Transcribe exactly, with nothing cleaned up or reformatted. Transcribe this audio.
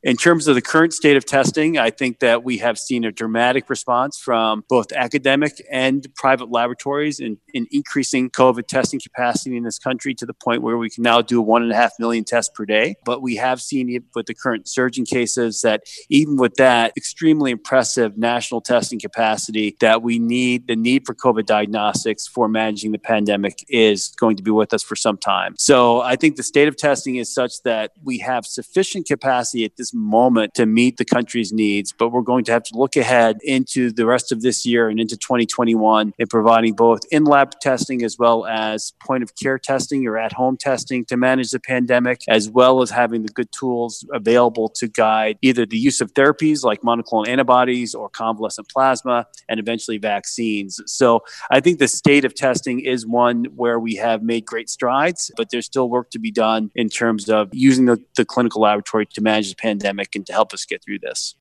In terms of the current state of testing, I think that we have seen a dramatic response from both academic and private laboratories in, in increasing COVID testing capacity in this country to the point where we can now do one and a half million tests per day. But we have seen it with the current surge in cases that even with that extremely impressive national testing capacity, that we need, the need for COVID diagnostics for managing the pandemic is going to be with us for some time. So I think the state of testing is such that we have sufficient capacity at this moment to meet the country's needs, but we're going to have to look ahead into the rest of this year and into twenty twenty-one in providing both in-lab testing as well as point-of-care testing or at-home testing to manage the pandemic, as well as having the good tools available to guide either the use of therapies like monoclonal antibodies or convalescent plasma and eventually vaccines. So I think the state of testing is one where we have made great strides, but there's still work to be done in terms of using the, the clinical laboratory to manage the pandemic and to help us get through this.